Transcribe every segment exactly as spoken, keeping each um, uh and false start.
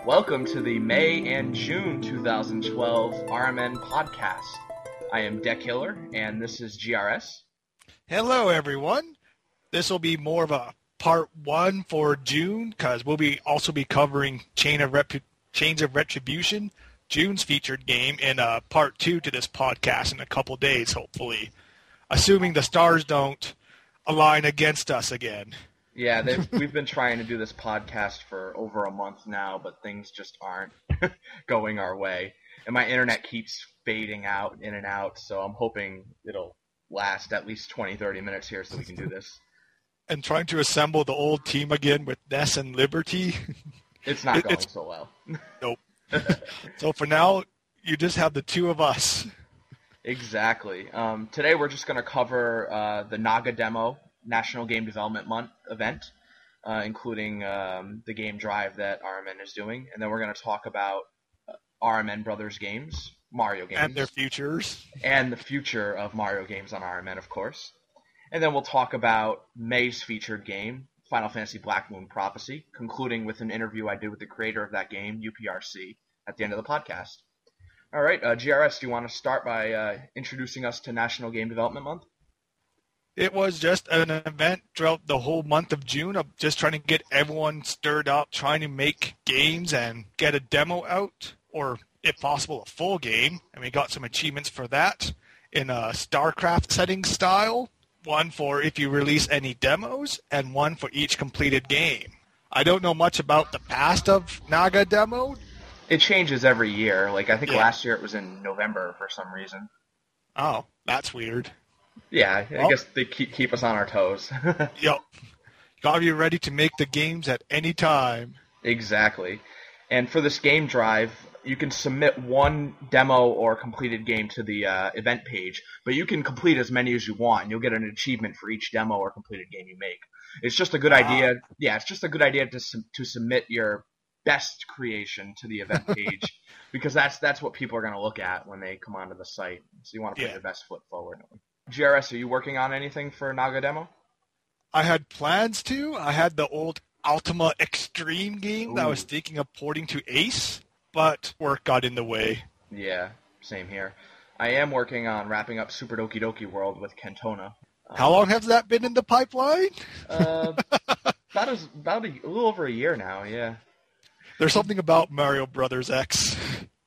Welcome to the May and June twenty twelve R M N podcast. I am Deck Hiller, and this is G R S. Hello, everyone. This will be more of a part one for June, because we'll be also be covering Chain of Rep- Chains of Retribution, June's featured game, in uh, part two to this podcast in a couple days, hopefully. Assuming the stars don't align against us again. Yeah, we've been trying to do this podcast for over a month now, but things just aren't going our way. And my internet keeps fading out, in and out, so I'm hoping it'll last at least twenty, thirty minutes here so we can do this. And trying to assemble the old team again with Ness and Liberty. It's not going it's, so well. Nope. So for now, you just have the two of us. Exactly. Um, today we're just going to cover uh, the Naga Demo National Game Development Month event, uh, including um, the game drive that R M N is doing. And then we're going to talk about uh, R M N Brothers games, Mario games. And their futures. And the future of Mario games on R M N, of course. And then we'll talk about May's featured game, Final Fantasy Black Moon Prophecy, concluding with an interview I did with the creator of that game, U P R C, at the end of the podcast. All right, uh, G R S, do you want to start by uh, introducing us to National Game Development Month? It was just an event throughout the whole month of June of just trying to get everyone stirred up, trying to make games and get a demo out, or if possible, a full game. And we got some achievements for that in a StarCraft setting style. One for if you release any demos, and one for each completed game. I don't know much about the past of Naga Demo. It changes every year. Like, I think yeah. last year it was in November for some reason. Oh, that's weird. Yeah, I well, guess they keep keep us on our toes. Yep. Gotta be ready to make the games at any time. Exactly. And for this game drive, you can submit one demo or completed game to the uh, event page, but you can complete as many as you want, and you'll get an achievement for each demo or completed game you make. It's just a good wow. idea. Yeah, it's just a good idea to to submit your best creation to the event page, because that's that's what people are going to look at when they come onto the site. So you want to put yeah. your best foot forward. G R S, are you working on anything for Naga Demo? I had plans to. I had the old Ultima Extreme game Ooh. that I was thinking of porting to Ace, but work got in the way. Yeah, same here. I am working on wrapping up Super Doki Doki World with Cantona. Um, How long has that been in the pipeline? uh, about, as, about a, a little over a year now, yeah. There's something about Mario Brothers X.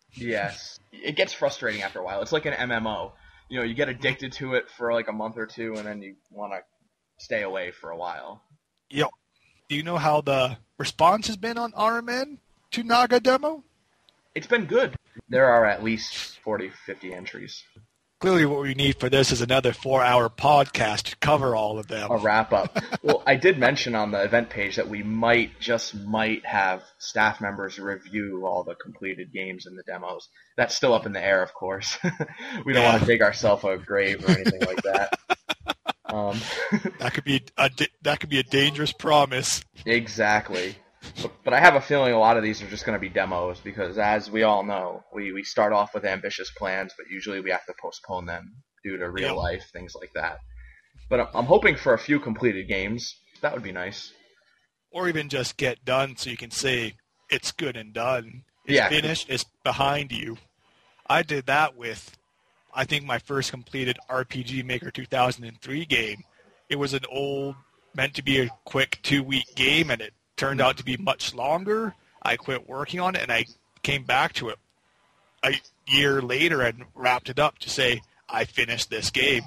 Yes. It gets frustrating after a while. It's like an M M O. You know, you get addicted to it for like a month or two, and then you want to stay away for a while. Yep. Do you know how the response has been on R M N to Naga Demo? It's been good. There are at least forty, fifty entries. Clearly what we need for this is another four-hour podcast to cover all of them. A wrap-up. Well, I did mention on the event page that we might, just might, have staff members review all the completed games and the demos. That's still up in the air, of course. We don't yeah. want to dig ourselves a grave or anything like that. Um, that could be a that could be a dangerous promise. Exactly. But, but I have a feeling a lot of these are just going to be demos because, as we all know, we, we start off with ambitious plans, but usually we have to postpone them due to real yep. life, things like that. But I'm, I'm hoping for a few completed games. That would be nice. Or even just get done so you can say, it's good and done. It's yeah. finished. It's behind you. I did that with, I think, my first completed R P G Maker two thousand three game. It was an old, meant to be a quick two-week game, and it turned out to be much longer. I quit working on it, and I came back to it a year later and wrapped it up to say, I finished this game.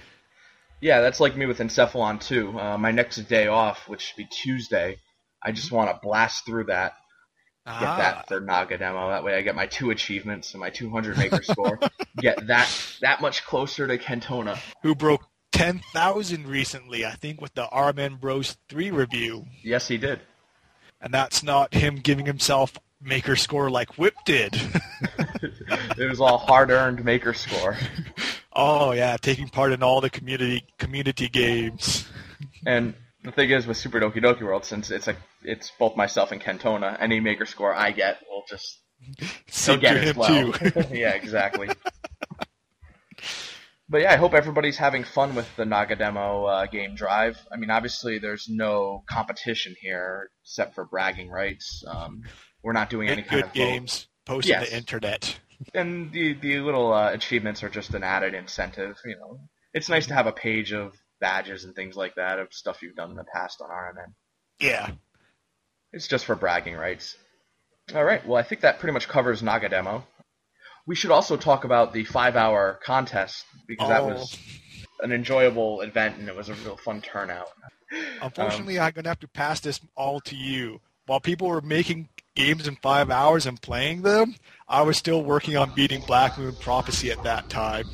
Yeah, that's like me with Encephalon two. Uh, my next day off, which should be Tuesday, I just want to blast through that, get ah. that for Naga Demo. That way I get my two achievements and my two hundred maker score, get that that much closer to Cantona. Who broke ten thousand recently, I think, with the R M N Bros three review. Yes, he did. And that's not him giving himself maker score like Whip did. It was all hard-earned maker score. Oh, yeah, taking part in all the community community games. And the thing is, with Super Doki Doki World, since it's a, it's both myself and Cantona, any maker score I get will just Sink get as him well. Too. Yeah, exactly. But yeah, I hope everybody's having fun with the Naga Demo uh, game drive. I mean, obviously there's no competition here except for bragging rights. Um, We're not doing any Make kind good of games, post Yes. to the internet. And the the little uh, achievements are just an added incentive. You know, it's nice to have a page of badges and things like that of stuff you've done in the past on R M N. Yeah. It's just for bragging rights. All right. Well, I think that pretty much covers Naga Demo. We should also talk about the five-hour contest because that Oh. was an enjoyable event and it was a real fun turnout. Unfortunately, Um, I'm going to have to pass this all to you. While people were making games in five hours and playing them, I was still working on beating Black Moon Prophecy at that time.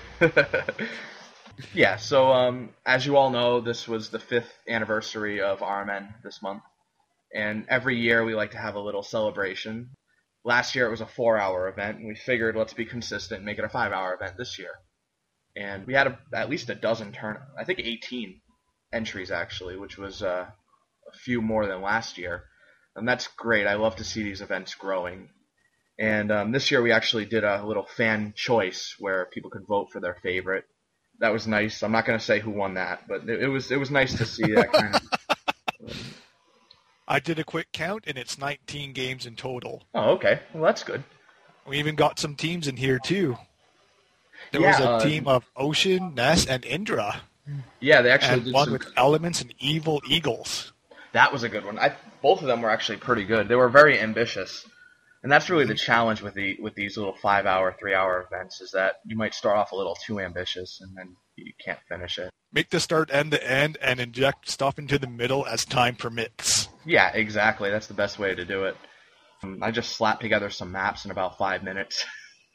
Yeah, so um, as you all know, this was the fifth anniversary of R M N this month. And every year we like to have a little celebration. Last year it was a four-hour event, and we figured let's be consistent and make it a five-hour event this year. And we had a, at least a dozen turn, I think eighteen entries actually, which was uh, a few more than last year. And that's great. I love to see these events growing. And um, this year we actually did a little fan choice where people could vote for their favorite. That was nice. I'm not going to say who won that, but it, it was it was nice to see that kind of. I did a quick count, and it's nineteen games in total. Oh, okay. Well, that's good. We even got some teams in here, too. There Yeah, was a uh, team of Ocean, Ness, and Indra, Yeah, they actually and did one some. with Elements and Evil Eagles. That was a good one. I both of them were actually pretty good. They were very ambitious, and that's really the challenge with the with these little five-hour, three-hour events is that you might start off a little too ambitious and then you can't finish it. Make the start end to end and inject stuff into the middle as time permits. Yeah, exactly. That's the best way to do it. Um, I just slapped together some maps in about five minutes.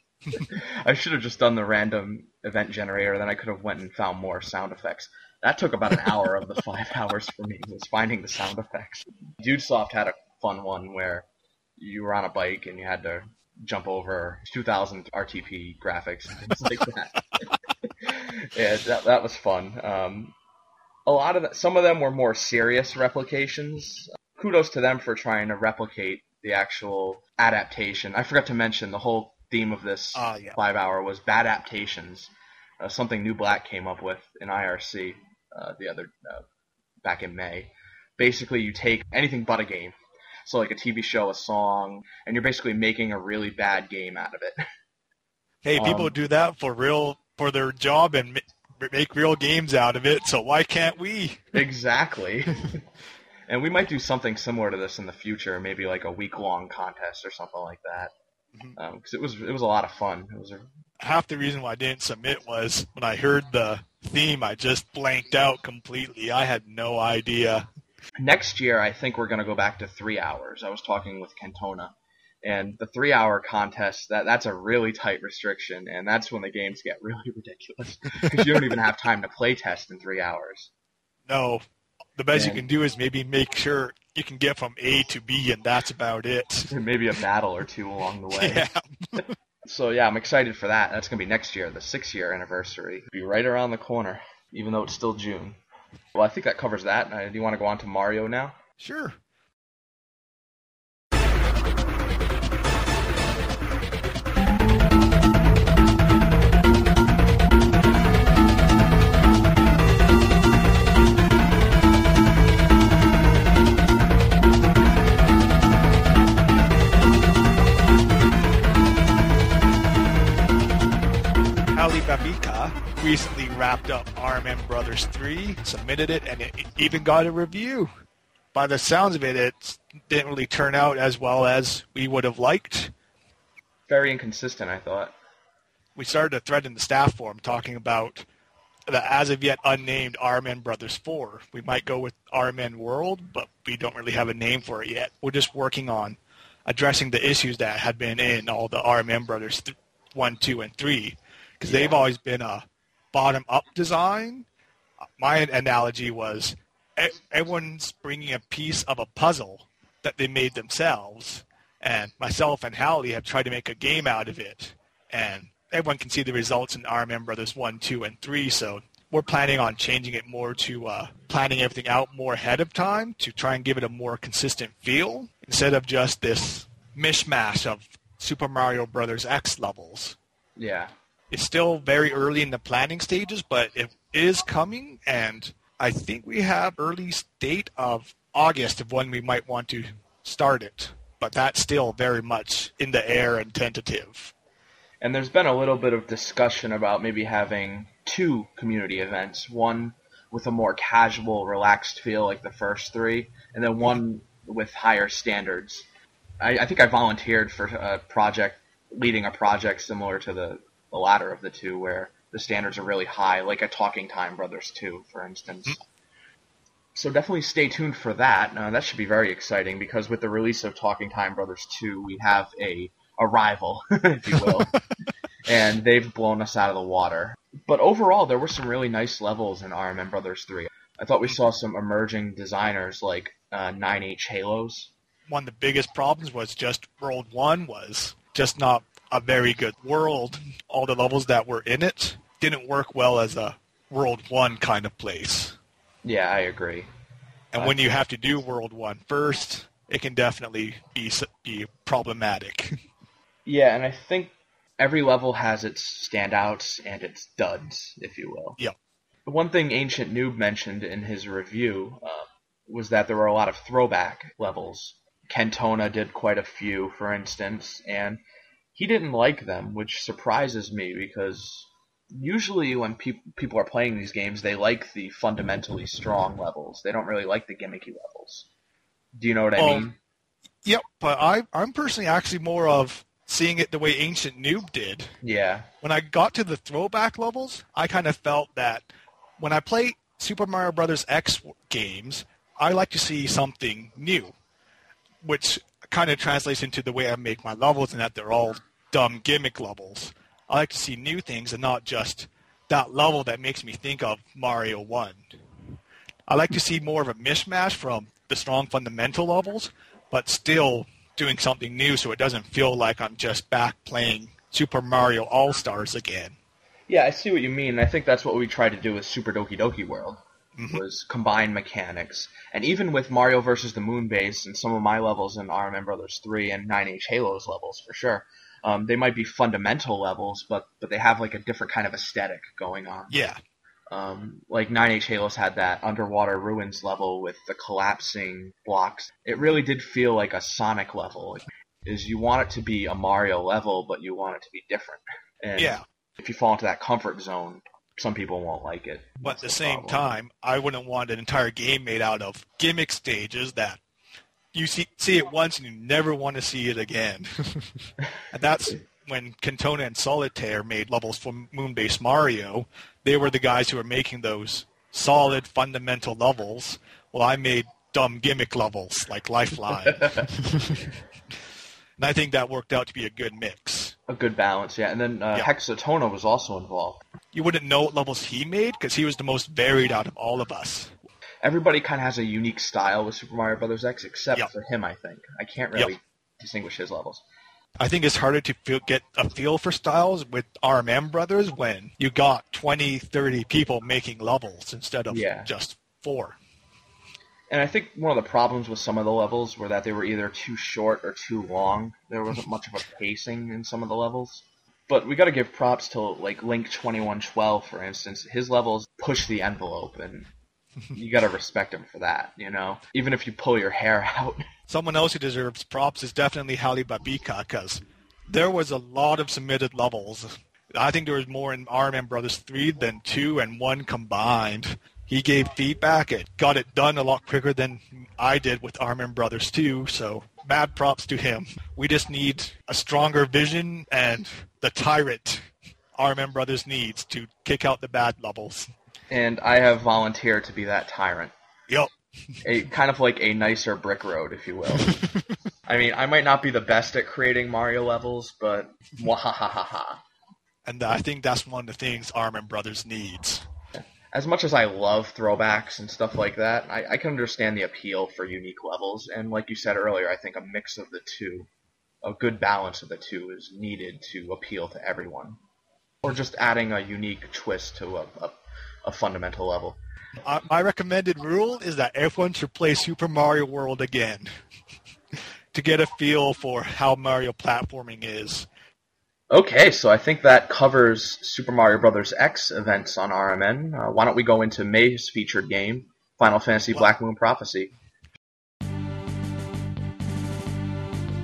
I should have just done the random event generator, then I could have went and found more sound effects. That took about an hour of the five hours for me, was finding the sound effects. Dudesoft had a fun one where you were on a bike and you had to jump over two thousand R T P graphics and things like that. Yeah, that, that was fun. Um, a lot of the, some of them were more serious replications. Kudos to them for trying to replicate the actual adaptation. I forgot to mention the whole theme of this Ah, yeah. five hour was bad adaptations, uh, something New Black came up with in I R C uh, the other uh, back in May. Basically, you take anything but a game, so like a T V show, a song, and you're basically making a really bad game out of it. Hey, people Um, do that for real for their job and ma- make real games out of it, so why can't we? Exactly. And we might do something similar to this in the future, maybe like a week-long contest or something like that. Because um, it was it was a lot of fun. It was a, Half the reason why I didn't submit was when I heard the theme, I just blanked out completely. I had no idea. next year, I think we're going to go back to three hours. I was talking with Kentona, and the three-hour contest, that that's a really tight restriction, and that's when the games get really ridiculous because you don't even have time to play test in three hours. No, the best Yeah. you can do is maybe make sure you can get from A to B, and that's about it. Maybe a battle or two along the way. Yeah. So yeah, I'm excited for that. That's going to be next year, the six-year anniversary. It'll be right around the corner, even though it's still June. Well, I think that covers that. Uh, do you want to go on to Mario now? Sure. Ali Babika recently wrapped up R M N Brothers three, submitted it, and it even got a review. By the sounds of it, it didn't really turn out as well as we would have liked. Very inconsistent, I thought. We started a thread in the staff forum talking about the as of yet unnamed R M N Brothers four. We might go with R M N World, but we don't really have a name for it yet. We're just working on addressing the issues that had been in all the R M N Brothers th- one, two, and three. Because Yeah. they've always been a bottom-up design. My analogy was e- everyone's bringing a piece of a puzzle that they made themselves, and myself and Hallie have tried to make a game out of it. And everyone can see the results in R M N Brothers one, two, and three, so we're planning on changing it more to uh, planning everything out more ahead of time to try and give it a more consistent feel instead of just this mishmash of Super Mario Brothers X levels. Yeah. It's still very early in the planning stages, but it is coming, and I think we have early state of August of when we might want to start it. but that's still very much in the air and tentative. And there's been a little bit of discussion about maybe having two community events, one with a more casual, relaxed feel like the first three, and then one with higher standards. I, I think I volunteered for a project, leading a project similar to the, the latter of the two, where the standards are really high, like a Talking Time Brothers two, for instance. Mm-hmm. So definitely stay tuned for that. Uh, that should be very exciting, because with the release of Talking Time Brothers two, we have a, a rival, if you will, and they've blown us out of the water. But overall, there were some really nice levels in R M M Brothers three. I thought we saw some emerging designers like uh, nine H Halos. One of the biggest problems was just World one was just not a very good world. All the levels that were in it didn't work well as a World one kind of place. Yeah, I agree. And when you have to do World one first, it can definitely be be problematic. Yeah, and I think every level has its standouts and its duds, if you will. Yep. One thing Ancient Noob mentioned in his review uh, was that there were a lot of throwback levels. Kentona did quite a few, for instance, and he didn't like them, which surprises me, because usually when pe- people are playing these games, they like the fundamentally strong levels. They don't really like the gimmicky levels. Do you know what I oh, mean? Yep, but I, I'm personally actually more of seeing it the way Ancient Noob did. Yeah. When I got to the throwback levels, I kind of felt that when I play Super Mario Brothers X games, I like to see something new, which kind of translates into the way I make my levels, and that they're all dumb gimmick levels. I like to see new things and not just that level that makes me think of Mario one. I like to see more of a mishmash from the strong fundamental levels, but still doing something new so it doesn't feel like I'm just back playing Super Mario All-Stars again. Yeah, I see what you mean. I think that's what we tried to do with Super Doki Doki World, mm-hmm. was combine mechanics. And even with Mario versus the Moon Base and some of my levels in R M M Brothers three and nine H Halos levels, for sure, um, they might be fundamental levels, but, but they have like a different kind of aesthetic going on. Yeah. Um, like nine H Halos had that underwater ruins level with the collapsing blocks. It really did feel like a Sonic level. Is you want it to be a Mario level, but you want it to be different. And yeah. if you fall into that comfort zone, some people won't like it. But at the, the same problem. time, I wouldn't want an entire game made out of gimmick stages that you see, see it once and you never want to see it again. And that's when Kentona and Solitaire made levels for Moonbase Mario. They were the guys who were making those solid, fundamental levels, while I made dumb gimmick levels like Lifeline. And I think that worked out to be a good mix. A good balance, yeah. And then uh, yeah. Hexatona was also involved. You wouldn't know what levels he made because he was the most varied out of all of us. Everybody kind of has a unique style with Super Mario Brothers X, except yep. for him, I think. I can't really yep. distinguish his levels. I think it's harder to feel, get a feel for styles with R M M Brothers when you got twenty, thirty people making levels instead of yeah. just four. And I think one of the problems with some of the levels were that they were either too short or too long. There wasn't much of a pacing in some of the levels. But we got to give props to like Link twenty-one twelve, for instance. His levels push the envelope, and you got to respect him for that, you know? Even if you pull your hair out. Someone else who deserves props is definitely Halle Babika, because there was a lot of submitted levels. I think there was more in R M M Brothers three than two and one combined. He gave feedback. It got it done a lot quicker than I did with R M M Brothers two, so mad props to him. We just need a stronger vision and the tyrant R M M Brothers needs to kick out the bad levels. And I have volunteered to be that tyrant. Yep. A kind of like a nicer Brick Road, if you will. I mean, I might not be the best at creating Mario levels, but mwahahaha. And I think that's one of the things R M M Brothers needs. As much as I love throwbacks and stuff like that, I, I can understand the appeal for unique levels. And like you said earlier, I think a mix of the two, a good balance of the two is needed to appeal to everyone. Or just adding a unique twist to a, a, a fundamental level. Uh, my recommended rule is that everyone should play Super Mario World again to get a feel for how Mario platforming is. Okay, so I think that covers Super Mario Brothers X events on R M N. Uh, why don't we go into May's featured game, Final Fantasy Black Moon Prophecy.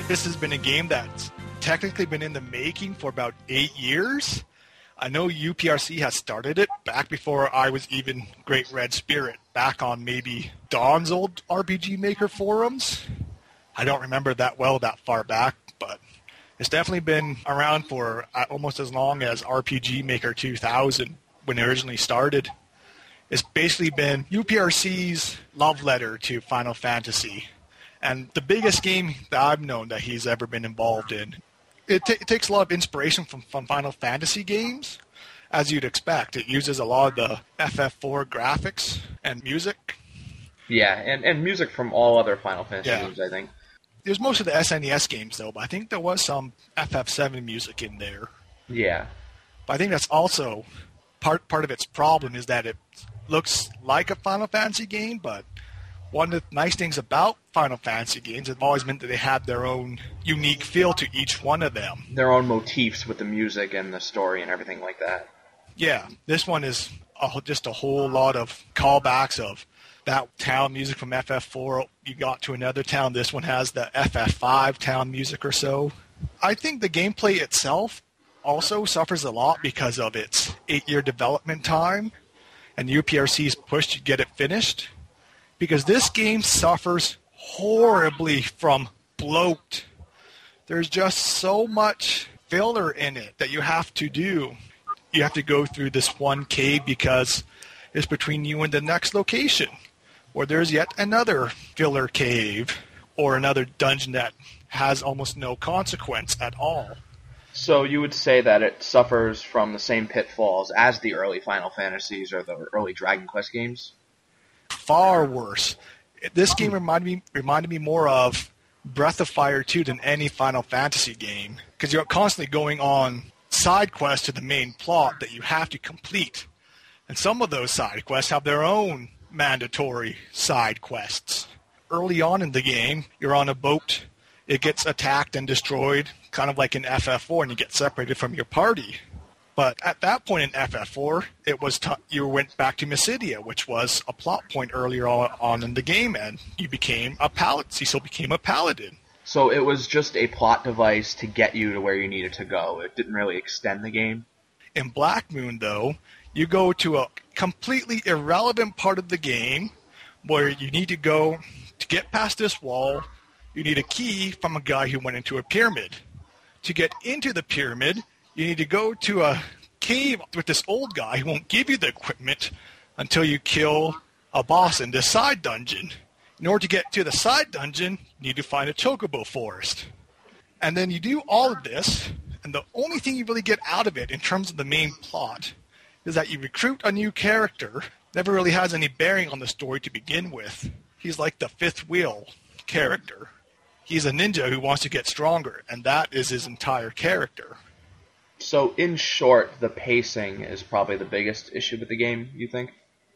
this has been a game that's technically been in the making for about eight years. I know U P R C has started it back before I was even Great Red Spirit, back on maybe Don's old R P G Maker forums. I don't remember that well that far back, but it's definitely been around for almost as long as R P G Maker two thousand when it originally started. It's basically been U P R C's love letter to Final Fantasy, and the biggest game that I've known that he's ever been involved in. It, t- it takes a lot of inspiration from, from Final Fantasy games, as you'd expect. It uses a lot of the F F four graphics and music. Yeah, and, and music from all other Final Fantasy Yeah. games, I think. There's most of the S N E S games, though, but I think there was some F F seven music in there. Yeah. But I think that's also part part of its problem, is that it looks like a Final Fantasy game, but one of the nice things about Final Fantasy games has always meant that they had their own unique feel to each one of them. Their own motifs with the music and the story and everything like that. Yeah, this one is a, just a whole lot of callbacks of that town music from F F four. You got to another town. This one has the F F five town music or so. I think the gameplay itself also suffers a lot because of its eight-year development time and U P R C's push to get it finished. Because this game suffers horribly from bloat. There's just so much filler in it that you have to do. You have to go through this one cave because it's between you and the next location. Or there's yet another filler cave or another dungeon that has almost no consequence at all. So you would say that it suffers from the same pitfalls as the early Final Fantasies or the early Dragon Quest games? Far worse. This game reminded me reminded me more of Breath of Fire two than any Final Fantasy game, because you're constantly going on side quests to the main plot that you have to complete. And some of those side quests have their own mandatory side quests. Early on in the game, you're on a boat, it gets attacked and destroyed, kind of like in F F four, and you get separated from your party. But at that point in F F four, it was t- you went back to Mysidia, which was a plot point earlier on, on in the game, and you became a paladin. Cecil became a paladin. So it was just a plot device to get you to where you needed to go. It didn't really extend the game. In Black Moon, though, you go to a completely irrelevant part of the game where you need to go to get past this wall. You need a key from a guy who went into a pyramid. To get into the pyramid, you need to go to a cave with this old guy who won't give you the equipment until you kill a boss in this side dungeon. In order to get to the side dungeon, you need to find a chocobo forest. And then you do all of this, and the only thing you really get out of it in terms of the main plot is that you recruit a new character, never really has any bearing on the story to begin with. He's like the fifth wheel character. He's a ninja who wants to get stronger, and that is his entire character. So, in short, the pacing is probably the biggest issue with the game, you think?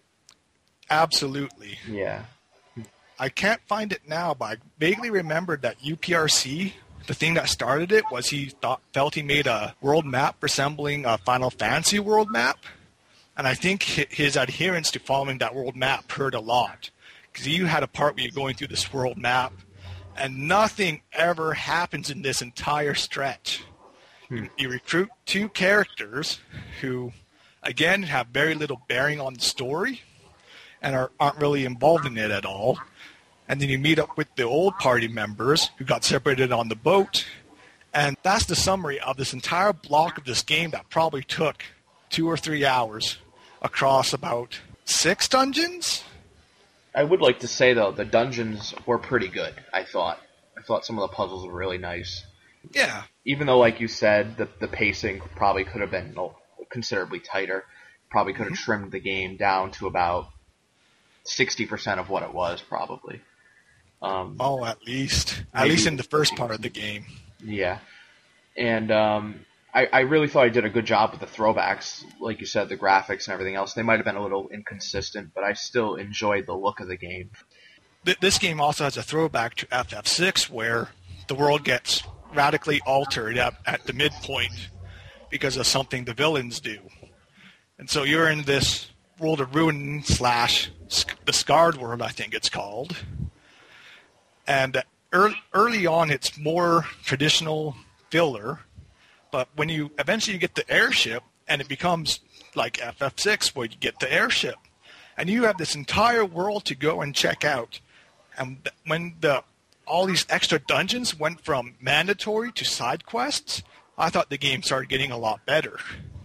Absolutely. Yeah. I can't find it now, but I vaguely remembered that U P R C, the thing that started it, was he thought, felt he made a world map resembling a Final Fantasy world map. And I think his adherence to following that world map hurt a lot. Because you had a part where you're going through this world map, and nothing ever happens in this entire stretch. Hmm. You recruit two characters who, again, have very little bearing on the story and are, aren't really involved in it at all. And then you meet up with the old party members who got separated on the boat. And that's the summary of this entire block of this game that probably took two or three hours across about six dungeons. I would like to say, though, the dungeons were pretty good, I thought. I thought some of the puzzles were really nice. Yeah. Even though, like you said, the, the pacing probably could have been considerably tighter. Probably could have mm-hmm. trimmed the game down to about sixty percent of what it was, probably. Um, oh, at least. At least in the first part of the game. Yeah. And um, I, I really thought I did a good job with the throwbacks. Like you said, the graphics and everything else. They might have been a little inconsistent, but I still enjoyed the look of the game. This game also has a throwback to F F six, where the world gets radically altered at, at the midpoint because of something the villains do. And so you're in this World of Ruin slash the Scarred World, I think it's called. And early, early on it's more traditional filler, but when you eventually you get the airship and it becomes like F F six where you get the airship and you have this entire world to go and check out. And when the all these extra dungeons went from mandatory to side quests, I thought the game started getting a lot better.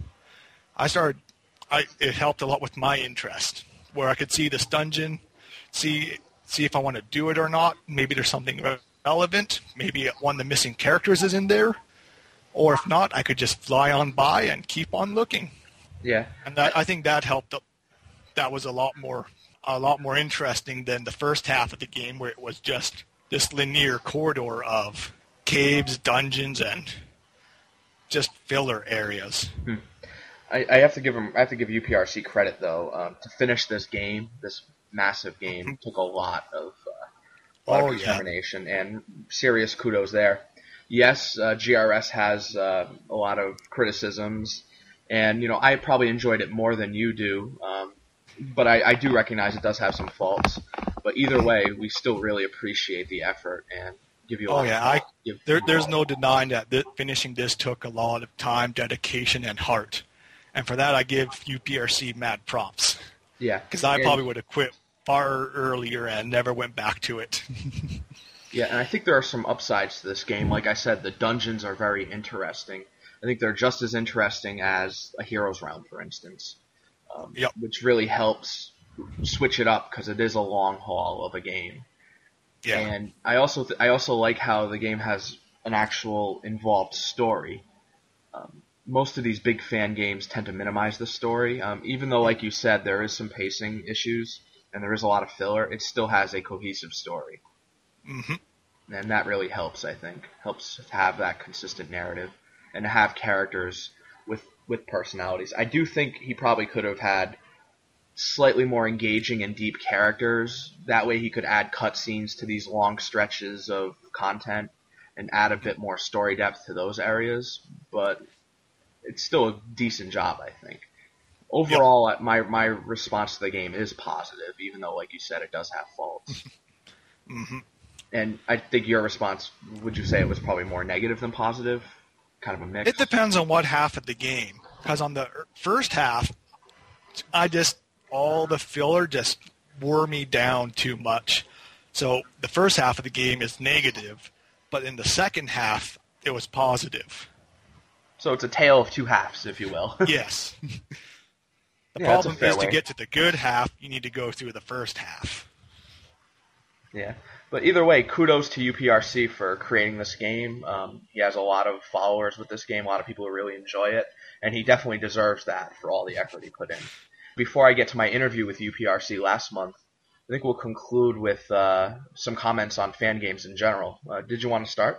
I started, I, it helped a lot with my interest, where I could see this dungeon, see see if I want to do it or not. Maybe there's something relevant. Maybe one of the missing characters is in there. Or if not, I could just fly on by and keep on looking. Yeah. And that, I think that helped. That was a lot more a lot more interesting than the first half of the game, where it was just this linear corridor of caves, dungeons, and just filler areas. Hmm. I, I have to give them. I have to give U P R C credit though. Um, to finish this game, this massive game, took a lot of, uh, a lot oh, of determination yeah. and serious kudos there. Yes, uh, G R S has uh, a lot of criticisms, and you know I probably enjoyed it more than you do. Um, but I, I do recognize it does have some faults. But either way, we still really appreciate the effort and give you. A oh lot yeah, of I, give, there, there's no denying that th- finishing this took a lot of time, dedication, and heart. And for that, I give U P R C mad props. Yeah. Because I and, probably would have quit far earlier and never went back to it. Yeah, and I think there are some upsides to this game. Like I said, the dungeons are very interesting. I think they're just as interesting as a Heroes Realm, for instance. Um, yep. Which really helps switch it up because it is a long haul of a game. Yeah. And I also th- I also like how the game has an actual involved story. Um, most of these big fan games tend to minimize the story. Um, even though, like you said, there is some pacing issues and there is a lot of filler, it still has a cohesive story. Mm-hmm. And that really helps, I think. Helps to have that consistent narrative and to have characters with, with personalities. I do think he probably could have had slightly more engaging and deep characters. That way he could add cutscenes to these long stretches of content and add a bit more story depth to those areas. But it's still a decent job, I think. Overall, yep. my my response to the game is positive, even though, like you said, it does have faults. Mm-hmm. And I think your response, would you say it was probably more negative than positive? Kind of a mix? It depends on what half of the game. Because on the first half, I just, all the filler just wore me down too much. So the first half of the game is negative, but in the second half, it was positive. So it's a tale of two halves, if you will. Yes. The yeah, problem is way. to get to the good half, you need to go through the first half. Yeah. But either way, kudos to U P R C for creating this game. Um, he has a lot of followers with this game, a lot of people who really enjoy it, and he definitely deserves that for all the effort he put in. Before I get to my interview with U P R C last month, I think we'll conclude with uh, some comments on fan games in general. Uh, did you want to start?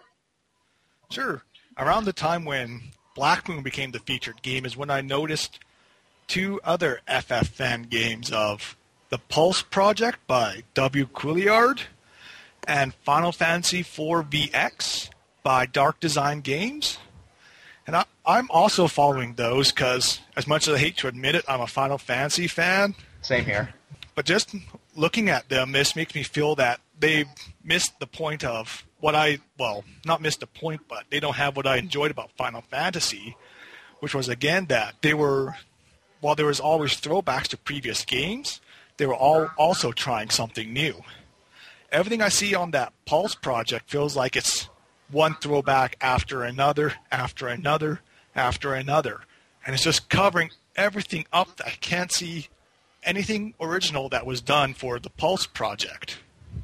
Sure. Around the time when Black Moon became the featured game is when I noticed two other F F fan games of the Pulse Project by W. Couillard and Final Fantasy four V X by Dark Design Games. And I, I'm also following those because, as much as I hate to admit it, I'm a Final Fantasy fan. Same here. But just looking at them, this makes me feel that they've missed the point of what I, well, not missed the point, but they don't have what I enjoyed about Final Fantasy, which was, again, that they were, while there was always throwbacks to previous games, they were all also trying something new. Everything I see on that Pulse project feels like it's one throwback after another, after another, after another. And it's just covering everything up that I can't see anything original that was done for the Pulse project.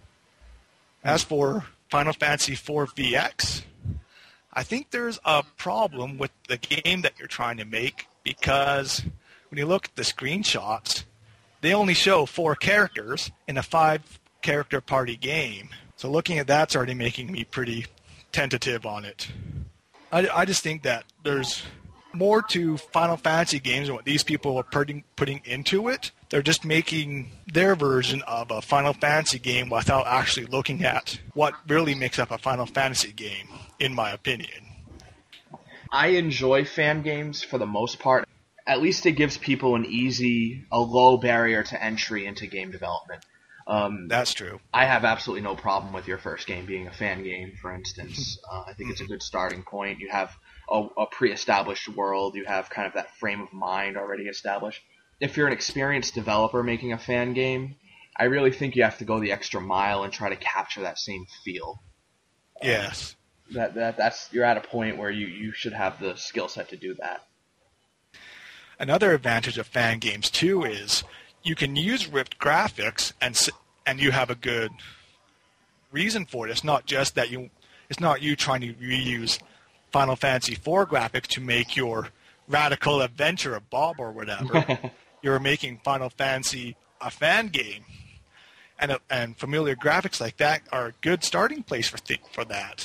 As for Final Fantasy four V X, I think there's a problem with the game that you're trying to make because when you look at the screenshots, they only show four characters in a five-character party game. So looking at that's already making me pretty tentative on it. I, I just think that there's more to Final Fantasy games than what these people are putting, putting into it. They're just making their version of a Final Fantasy game without actually looking at what really makes up a Final Fantasy game, in my opinion. I enjoy fan games for the most part. At least it gives people an easy, a low barrier to entry into game development. Um, That's true. I have absolutely no problem with your first game being a fan game, for instance. Uh, I think it's a good starting point. You have a, a pre-established world. You have kind of that frame of mind already established. If you're an experienced developer making a fan game, I really think you have to go the extra mile and try to capture that same feel. Yes. Um, that that that's you're at a point where you, you should have the skill set to do that. Another advantage of fan games too is you can use ripped graphics and and you have a good reason for it. It's not just that you it's not you trying to reuse Final Fantasy four graphics to make your Radical Adventure of Bob or whatever. You're making Final Fantasy a fan game. And and familiar graphics like that are a good starting place for th- for that.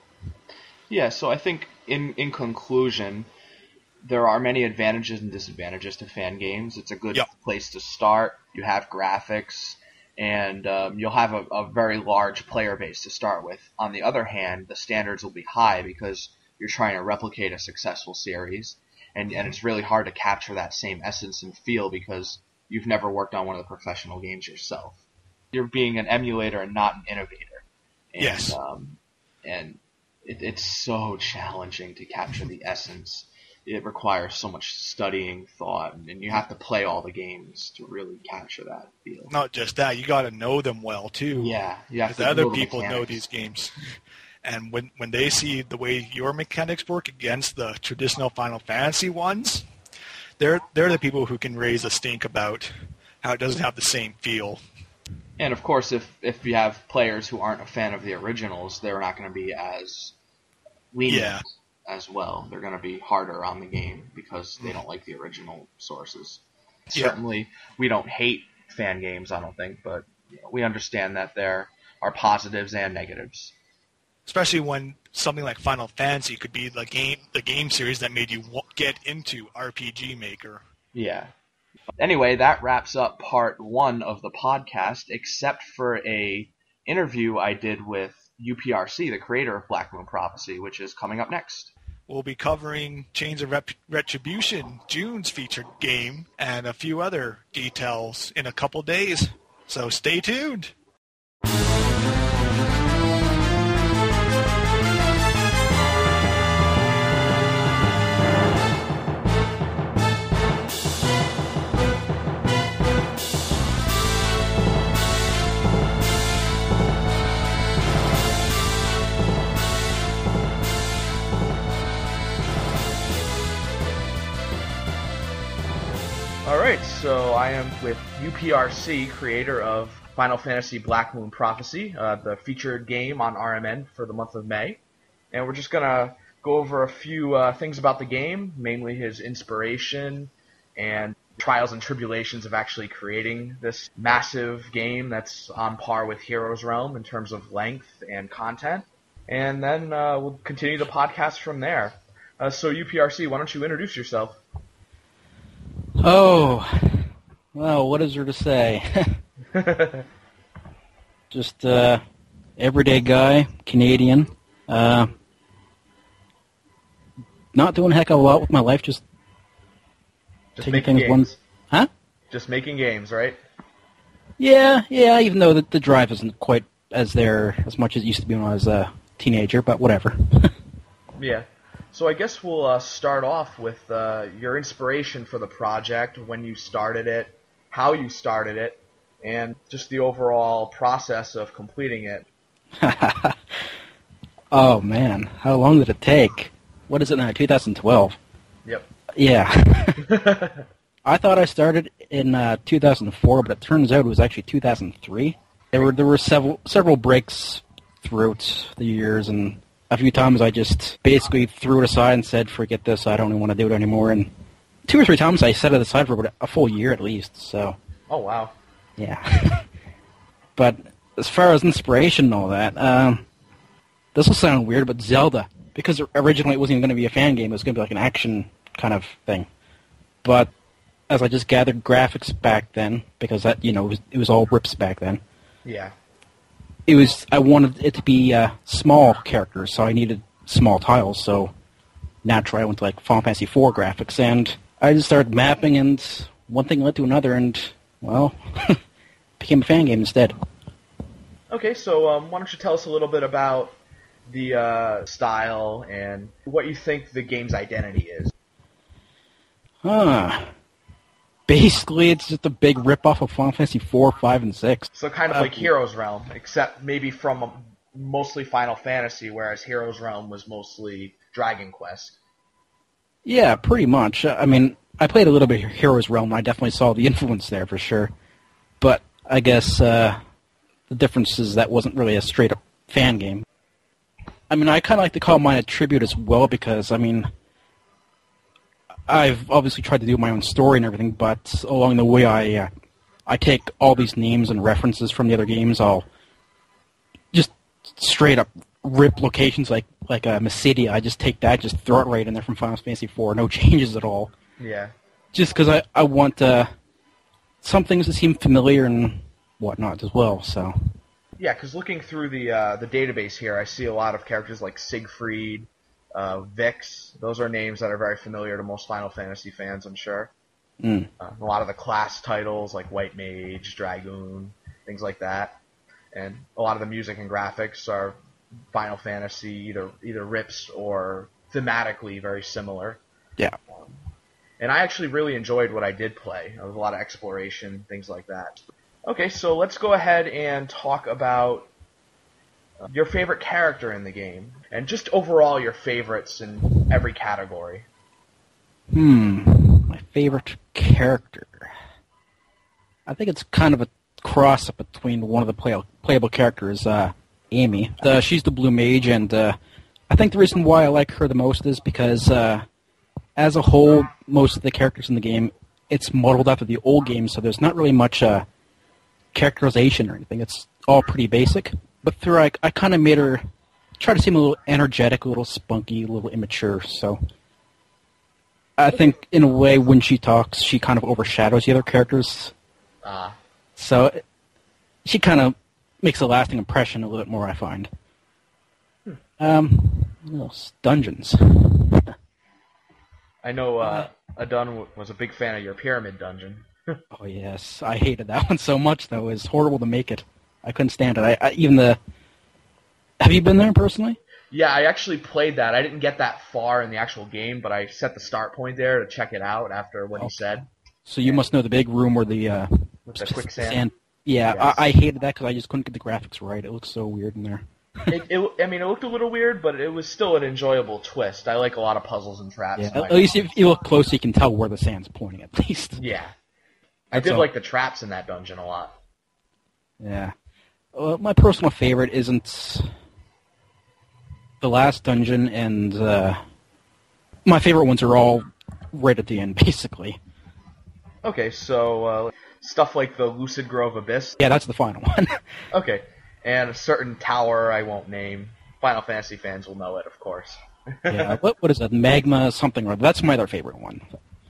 Yeah, so I think in in conclusion, there are many advantages and disadvantages to fan games. It's a good yep. place to start. You have graphics, and um, you'll have a, a very large player base to start with. On the other hand, the standards will be high because you're trying to replicate a successful series, and, and it's really hard to capture that same essence and feel because you've never worked on one of the professional games yourself. You're being an emulator and not an innovator. And, yes. Um, and it, it's so challenging to capture the essence. It requires so much studying, thought, and you have to play all the games to really capture that feel. Not just that, you got to know them well too. Yeah, you have to know other the people mechanics. know these games, and when when they see the way your mechanics work against the traditional Final Fantasy ones, they're they're the people who can raise a stink about how it doesn't have the same feel. And of course, if if you have players who aren't a fan of the originals, they're not going to be as lenient. Yeah. As well. They're going to be harder on the game because they don't like the original sources. Yeah. Certainly, we don't hate fan games, I don't think, but you know, we understand that there are positives and negatives. Especially when something like Final Fantasy could be the game the game series that made you get into R P G Maker. Yeah. Anyway, that wraps up part one of the podcast, except for a interview I did with U P R C, the creator of Black Moon Prophecy, which is coming up next. We'll be covering Chains of Rep- Retribution, June's featured game, and a few other details in a couple days. So stay tuned. Alright, so I am with U P R C, creator of Final Fantasy Black Moon Prophecy, uh, the featured game on R M N for the month of May. And we're just going to go over a few uh, things about the game, mainly his inspiration and trials and tribulations of actually creating this massive game that's on par with Heroes Realm in terms of length and content. And then uh, we'll continue the podcast from there. Uh, so U P R C, why don't you introduce yourself? Oh, well, what is there to say? Just uh, everyday guy, Canadian. Uh, not doing a heck of a lot with my life, just, just taking making things games. one. Huh? Just making games, right? Yeah, yeah. Even though the, the drive isn't quite as there as much as it used to be when I was a teenager, but whatever. Yeah. So I guess we'll uh, start off with uh, your inspiration for the project, when you started it, how you started it, and just the overall process of completing it. Oh, man. How long did it take? What is it now, two thousand twelve? Yep. Yeah. I thought I started in uh, two thousand four, but it turns out it was actually two thousand three. There were there were several several breaks throughout the years, and a few times I just basically threw it aside and said, forget this, I don't even want to do it anymore. And two or three times I set it aside for about a full year at least, so... Oh, wow. Yeah. But as far as inspiration and all that, um, this will sound weird, but Zelda, because originally it wasn't even going to be a fan game, it was going to be like an action kind of thing. But as I just gathered graphics back then, because that, you know, it was, it was all rips back then. Yeah. It was. I wanted it to be uh, small characters, so I needed small tiles. So naturally, I went to like Final Fantasy four graphics, and I just started mapping, and one thing led to another, and well, became a fan game instead. Okay, so um, why don't you tell us a little bit about the uh, style and what you think the game's identity is? Huh. Basically, it's just a big rip-off of Final Fantasy four, five, and six. So kind of Uh, like Heroes Realm, except maybe from a, mostly Final Fantasy, whereas Heroes Realm was mostly Dragon Quest. Yeah, pretty much. I mean, I played a little bit of Heroes Realm, and I definitely saw the influence there for sure. But I guess uh, the difference is that wasn't really a straight-up fan game. I mean, I kind of like to call mine a tribute as well because, I mean, I've obviously tried to do my own story and everything, but along the way I uh, I take all these names and references from the other games. I'll just straight up rip locations like like uh, Mysidia. I just take that, just throw it right in there from Final Fantasy four. No changes at all. Yeah. Just because I, I want uh, some things to seem familiar and whatnot as well, so... Yeah, because looking through the uh, the database here, I see a lot of characters like Siegfried, uh, Vix. Those are names that are very familiar to most Final Fantasy fans, I'm sure. Mm. Uh, a lot of the class titles like White Mage, Dragoon, things like that. And a lot of the music and graphics are Final Fantasy, either either rips or thematically very similar. Yeah. Um, and I actually really enjoyed what I did play. There was a lot of exploration, things like that. Okay, so let's go ahead and talk about uh, your favorite character in the game, and just overall your favorites in every category. Hmm. My favorite character. I think it's kind of a cross-up between one of the play- playable characters, uh, Amy. Uh, she's the blue mage, and uh, I think the reason why I like her the most is because, uh, as a whole, most of the characters in the game, it's modeled after the old game, so there's not really much uh, characterization or anything. It's all pretty basic. But through I, I kind of made her try to seem a little energetic, a little spunky, a little immature, so... I think, in a way, when she talks, she kind of overshadows the other characters. Ah. So, she kind of makes a lasting impression a little bit more, I find. Hmm. Um, what else? Dungeons. I know uh, Adun w- was a big fan of your Pyramid Dungeon. Oh, yes. I hated that one so much, though. It was horrible to make it. I couldn't stand it. I, I even the... Have you been there, personally? Yeah, I actually played that. I didn't get that far in the actual game, but I set the start point there to check it out after what Okay. he said. So you must know the big room where the... Uh, With the quicksand? sand- Yeah, Yes. I, I hated that because I just couldn't get the graphics right. It looks so weird in there. it, it, I mean, it looked a little weird, but it was still an enjoyable twist. I like a lot of puzzles and traps. Yeah, in my at least games. if you look close, you can tell where the sand's pointing, at least. Yeah. I That's did all. like the traps in that dungeon a lot. Yeah. Well, my personal favorite isn't the last dungeon, and uh, my favorite ones are all right at the end, basically. Okay, so uh, stuff like the Lucid Grove Abyss. Yeah, that's the final one. Okay, and a certain tower I won't name. Final Fantasy fans will know it, of course. Yeah, what what is that? Magma something or other. That's my other favorite one.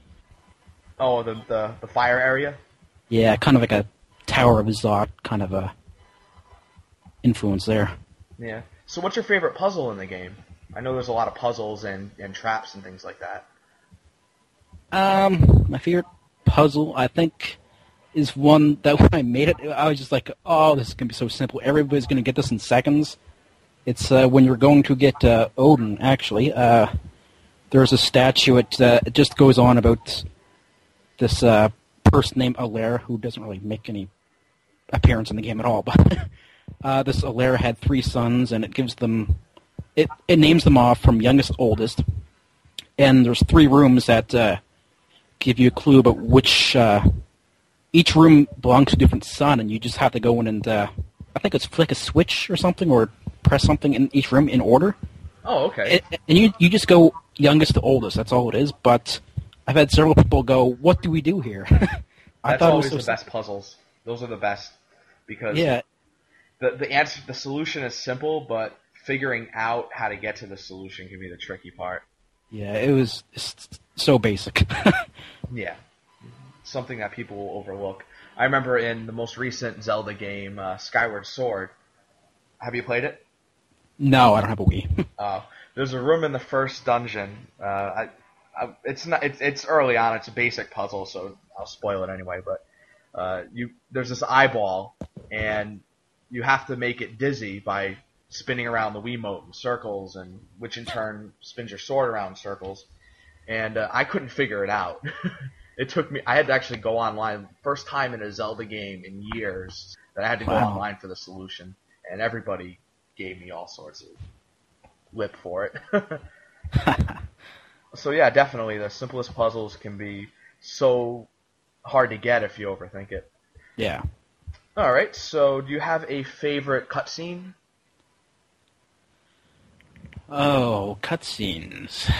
Oh, the, the the fire area? Yeah, kind of like a Tower of Zot kind of a influence there. Yeah. So what's your favorite puzzle in the game? I know there's a lot of puzzles and, and traps and things like that. Um, my favorite puzzle, I think, is one that when I made it, I was just like, oh, this is going to be so simple. Everybody's going to get this in seconds. It's uh, when you're going to get uh, Odin, actually. Uh, there's a statue. It, uh, it just goes on about this uh, person named Alair, who doesn't really make any appearance in the game at all. But uh, this Alair had three sons, and it gives them... It, it names them off from youngest to oldest. And there's three rooms that uh, give you a clue about which... Uh, each room belongs to a different son, and you just have to go in and... Uh, I think it's flick a switch or something, or press something in each room in order. Oh, okay. And, and you you just go youngest to oldest. That's all it is. But I've had several people go, "What do we do here?" I That's thought always it was the so best puzzles. Those are the best because Yeah, the the answer, the solution is simple, but figuring out how to get to the solution can be the tricky part. yeah. It was just so basic. Yeah, something that people will overlook. I remember in the most recent Zelda game, uh, Skyward Sword. Have you played it? No, I don't have a Wii. Uh, there's a room in the first dungeon. Uh, I, I, it's not. It's, it's early on. It's a basic puzzle, so I'll spoil it anyway. But uh, you there's this eyeball, and you have to make it dizzy by spinning around the Wiimote in circles, and which in turn spins your sword around in circles. And uh, I couldn't figure it out. It took me. I had to actually go online. First time in a Zelda game in years that I had to go Wow. online for the solution, and everybody gave me all sorts of lip for it. So yeah, definitely the simplest puzzles can be so hard to get if you overthink it. Yeah. All right. So do you have a favorite cutscene? Oh, cutscenes.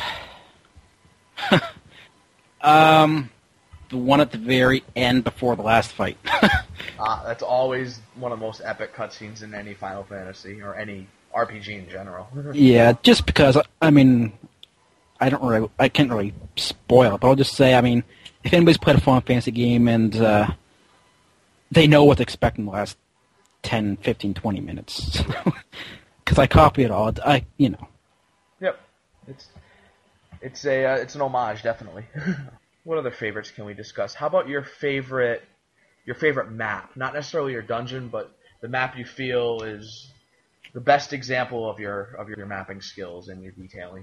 um, the one at the very end before the last fight. Uh, that's always one of the most epic cutscenes in any Final Fantasy or any R P G in general. Yeah, just because, I mean, I don't really, I can't really spoil it, but I'll just say, I mean, if anybody's played a Final Fantasy game and uh, they know what to expect in the last ten, fifteen, twenty minutes. Because I copy it all, I, you know. Yep, it's it's a uh, it's an homage, definitely. What other favorites can we discuss? How about your favorite your favorite map? Not necessarily your dungeon, but the map you feel is the best example of your of your mapping skills and your detailing.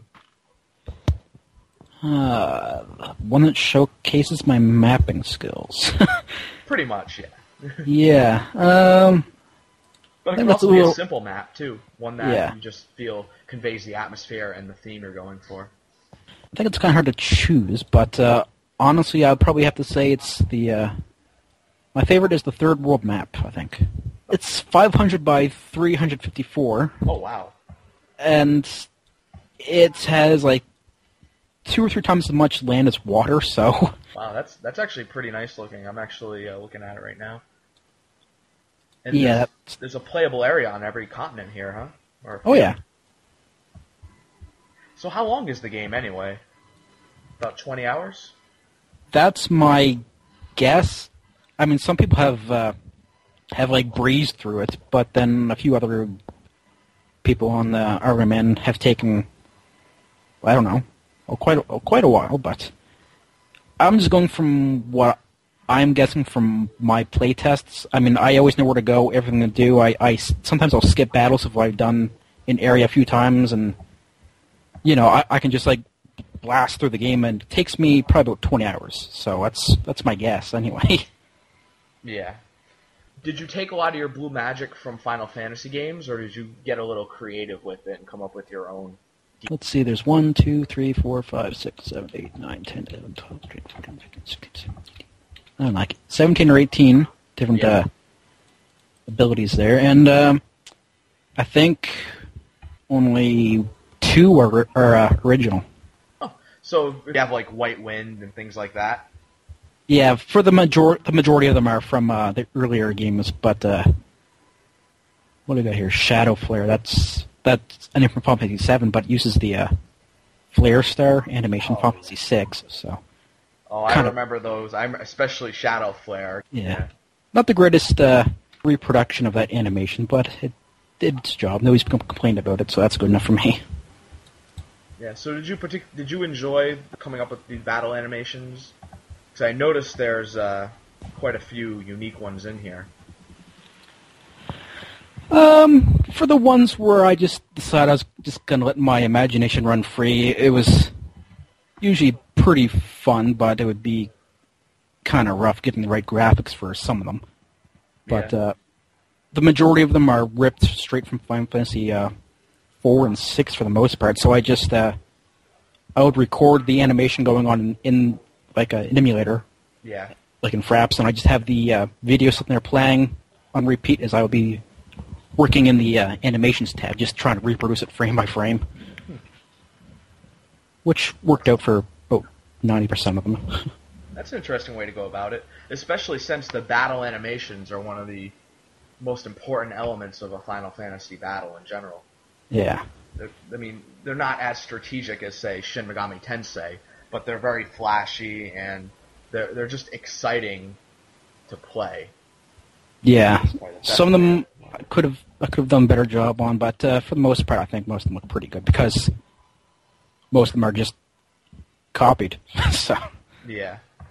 Uh, one that showcases my mapping skills. Pretty much, yeah. Yeah, um... But it I can think that's also a be little- a simple map too, one that Yeah. you just feel conveys the atmosphere and the theme you're going for. I think it's kind of hard to choose, but uh, honestly, I'd probably have to say it's the... Uh, my favorite is the Third World map, I think. It's five hundred by three hundred fifty-four, Oh wow! and it has, like, two or three times as much land as water, so... Wow, that's that's actually pretty nice looking. I'm actually uh, looking at it right now. And Yeah, there's, that's- there's a playable area on every continent here, huh? Or Oh, yeah. So how long is the game anyway? About twenty hours? That's my guess. I mean, some people have, uh, have, like, breezed through it, but then a few other people on the R M N have taken, I don't know, oh, quite, a, oh, quite a while, but I'm just going from what I'm guessing from my playtests. I mean, I always know where to go, everything to do. I, I sometimes I'll skip battles if I've done an area a few times, and you know, I, I can just like blast through the game, and it takes me probably about twenty hours. So that's that's my guess anyway. Yeah. Did you take a lot of your blue magic from Final Fantasy games, or did you get a little creative with it and come up with your own? Let's see. There's one, two, three, four, five, six, seven, eight, nine, ten, eleven, twelve, thirteen, fourteen, fifteen, sixteen, seventeen. I don't know, like seventeen or eighteen different Yeah. uh, abilities there, and um, I think only two are, are uh, original. Oh, so you have like White Wind and things like that. Yeah, for the major the majority of them are from uh, the earlier games, but uh, what do we got here? Shadow Flare. That's that's an from Final Fantasy seven, but uses the uh, Flare Star animation Oh. Final Fantasy six. So Oh, I Kinda- remember those. I'm especially Shadow Flare. yeah, not the greatest uh, reproduction of that animation, but it did its job. Nobody's complained about it, so that's good enough for me. Yeah. So did you partic- did you enjoy coming up with these battle animations? Because I noticed there's uh, quite a few unique ones in here. Um, for the ones where I just decided I was just gonna let my imagination run free, it was usually pretty fun, but it would be kind of rough getting the right graphics for some of them. But Yeah. uh, the majority of them are ripped straight from Final Fantasy uh, four and six for the most part. So I just uh, I would record the animation going on in, in like a, an emulator, Yeah. like in Fraps, and I just have the uh, video sitting there playing on repeat as I would be working in the uh, animations tab, just trying to reproduce it frame by frame, which worked out for about ninety percent of them. That's an interesting way to go about it, especially since the battle animations are one of the most important elements of a Final Fantasy battle in general. Yeah. They're, I mean, they're not as strategic as, say, Shin Megami Tensei, but they're very flashy and they're they're just exciting to play. Yeah. Probably the best Some of way. them I could have I could have done a better job on, but uh, for the most part, I think most of them look pretty good because most of them are just copied. So Yeah.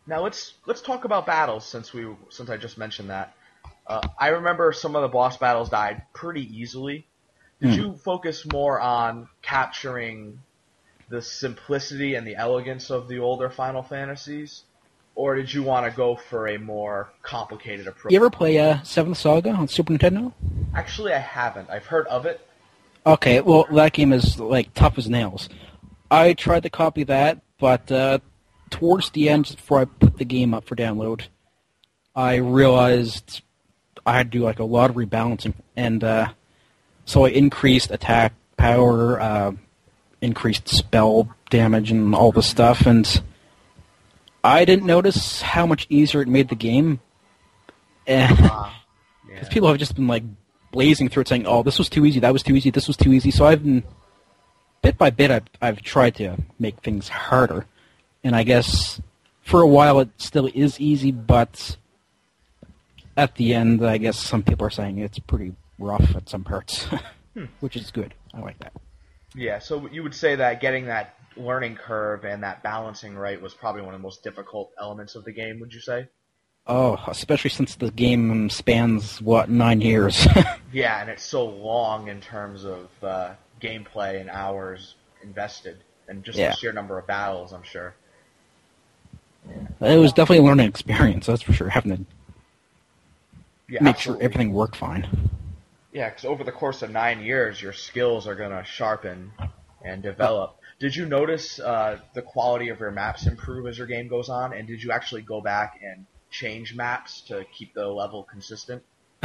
Now let's let's talk about battles since we since I just mentioned that. Uh, I remember some of the boss battles died pretty easily. Did Hmm. you focus more on capturing the simplicity and the elegance of the older Final Fantasies, or did you want to go for a more complicated approach? You ever play uh, Seventh Saga on Super Nintendo? Actually, I haven't. I've heard of it. Okay, well, that game is, like, tough as nails. I tried to copy that, but uh, towards the end, just before I put the game up for download, I realized I had to do, like, a lot of rebalancing, and uh, so I increased attack power, uh, increased spell damage, and all this stuff, and I didn't notice how much easier it made the game, and Ah, yeah. because people have just been, like, blazing through it saying, oh, this was too easy, that was too easy, this was too easy. So I've been, bit by bit, I've, I've tried to make things harder. And I guess for a while it still is easy, but at the end, I guess some people are saying it's pretty rough at some parts, which is good. I like that. Yeah, so you would say that getting that learning curve and that balancing right was probably one of the most difficult elements of the game, would you say? Oh, especially since the game spans, what, nine years. Yeah, and it's so long in terms of uh, gameplay and hours invested, and just Yeah. the sheer number of battles, I'm sure. It was definitely a learning experience, that's for sure, having to Yeah, make absolutely. sure everything worked fine. Yeah, because over the course of nine years, your skills are going to sharpen and develop. Did you notice uh, the quality of your maps improve as your game goes on, and did you actually go back and change maps to keep the level consistent?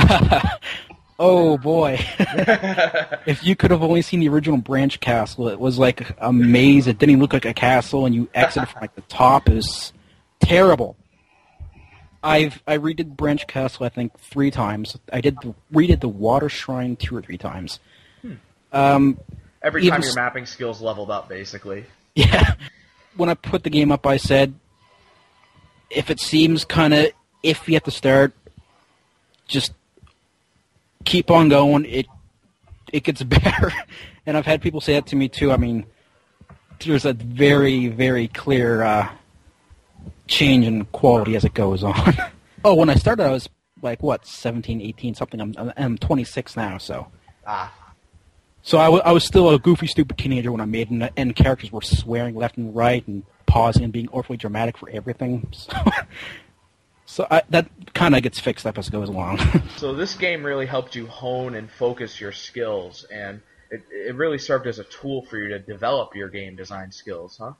Oh boy. If you could have only seen the original Branch Castle, it was like a maze. It didn't even look like a castle, and you exited from like the top. It was terrible. I've I redid Branch Castle I think three times. I did the, redid the Water Shrine two or three times. Um, Every Even time s- your mapping skills leveled up, basically. yeah. When I put the game up, I said, if it seems kind of iffy at the start, just keep on going. It it gets better. And I've had people say that to me too. I mean, there's a very, very clear uh, change in quality as it goes on. Oh, when I started, I was like, what, seventeen, eighteen, something. I'm, I'm- I'm twenty-six now, so. Ah, So I, w- I was still a goofy, stupid teenager when I made it, and characters were swearing left and right and pausing and being awfully dramatic for everything. So, so I, that kind of gets fixed up as it goes along. so this game really helped you hone and focus your skills, and it, it really served as a tool for you to develop your game design skills, huh?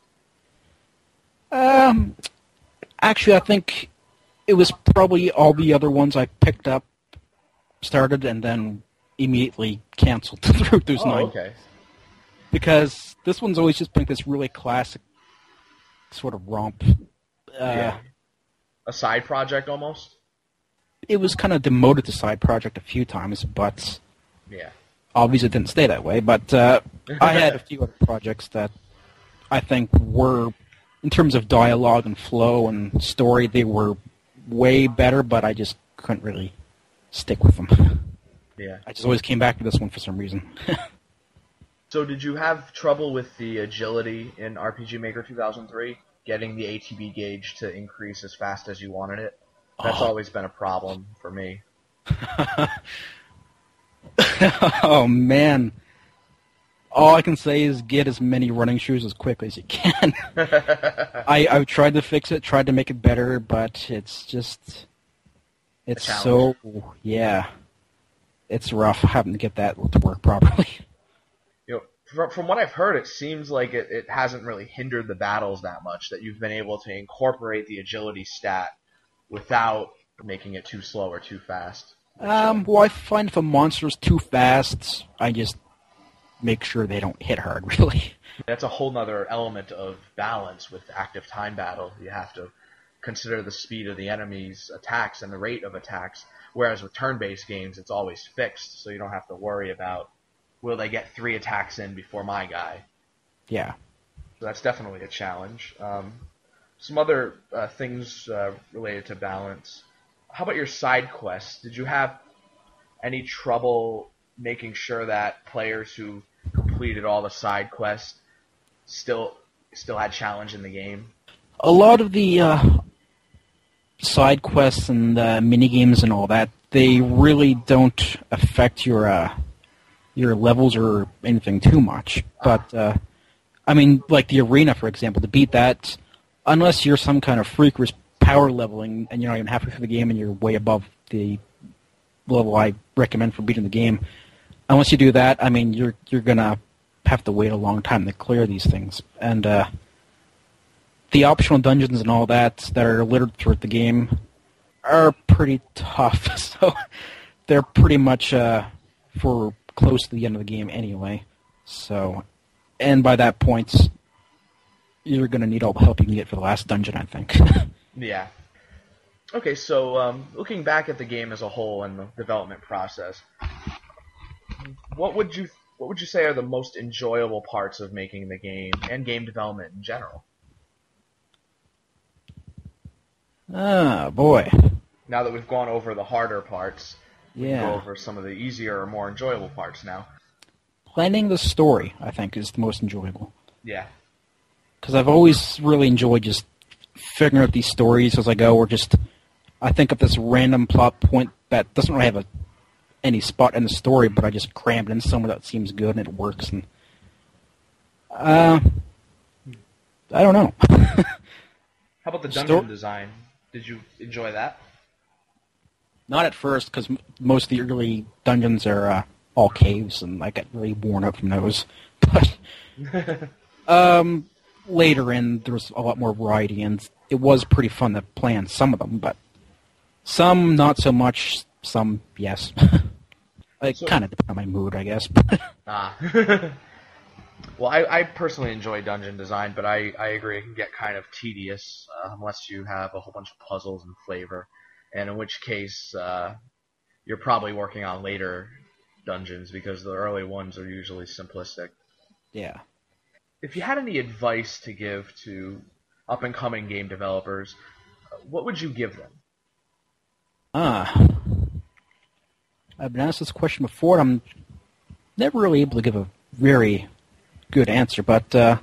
um, actually, I think it was probably all the other ones I picked up, started, and then immediately canceled through those Oh, nine. okay. Because this one's always just been this really classic sort of romp. Uh, Yeah. A side project, almost? It was kind of demoted to side project a few times, but Yeah. obviously it didn't stay that way. But uh, I had a few other projects that I think were, in terms of dialogue and flow and story, they were way better, but I just couldn't really stick with them. Yeah. I just always came back to this one for some reason. So did you have trouble with the agility in R P G Maker two thousand three? Getting the A T B gauge to increase as fast as you wanted it? That's Oh. always been a problem for me. Oh, man. All I can say is get as many running shoes as quickly as you can. I, I've tried to fix it, tried to make it better, but it's just... It's so... Yeah. It's rough having to get that to work properly. You know, from, from what I've heard, it seems like it, it hasn't really hindered the battles that much, that you've been able to incorporate the agility stat without making it too slow or too fast. Um, well, I find if a monster's too fast, I just make sure they don't hit hard, really. That's a whole nother element of balance with active time battle. You have to consider the speed of the enemy's attacks and the rate of attacks, whereas with turn-based games, it's always fixed, so you don't have to worry about, will they get three attacks in before my guy? Yeah. So that's definitely a challenge. Um, some other uh, things uh, related to balance. How about your side quests? Did you have any trouble making sure that players who completed all the side quests still still had challenge in the game? A lot of the uh, side quests and uh, mini games and all that, they really don't affect your uh, your levels or anything too much. But uh, I mean, like the arena, for example, to beat that, unless you're some kind of freak who's power leveling and you're not even halfway through the game and you're way above the level I recommend for beating the game, unless you do that, I mean, you're you're gonna have to wait a long time to clear these things. And uh, the optional dungeons and all that that are littered throughout the game are pretty tough. So they're pretty much uh, for close to the end of the game anyway. So, and by that point, you're going to need all the help you can get for the last dungeon, I think. Yeah. Okay, so um, looking back at the game as a whole and the development process, what would you what would you say are the most enjoyable parts of making the game and game development in general? Ah, boy. Now that we've gone over the harder parts, we Yeah. can go over some of the easier or more enjoyable parts now. Planning the story, I think, is the most enjoyable. Yeah. Because I've always really enjoyed just figuring out these stories as I go, or just I think of this random plot point that doesn't really have a, any spot in the story, but I just cram it in somewhere that seems good and it works. And uh, I don't know. How about the dungeon Sto- design? Did you enjoy that? Not at first, because m- most of the early dungeons are uh, all caves, and I got really worn out from those. But um, later in, there was a lot more variety, and it was pretty fun to plan some of them, but some not so much, some yes. It So- kind of depends on my mood, I guess. Ah. Well, I, I personally enjoy dungeon design, but I, I agree it can get kind of tedious uh, unless you have a whole bunch of puzzles and flavor, and in which case uh, you're probably working on later dungeons because the early ones are usually simplistic. Yeah. If you had any advice to give to up-and-coming game developers, uh, what would you give them? Ah. I've been asked this question before, and I'm never really able to give a very good answer, but uh,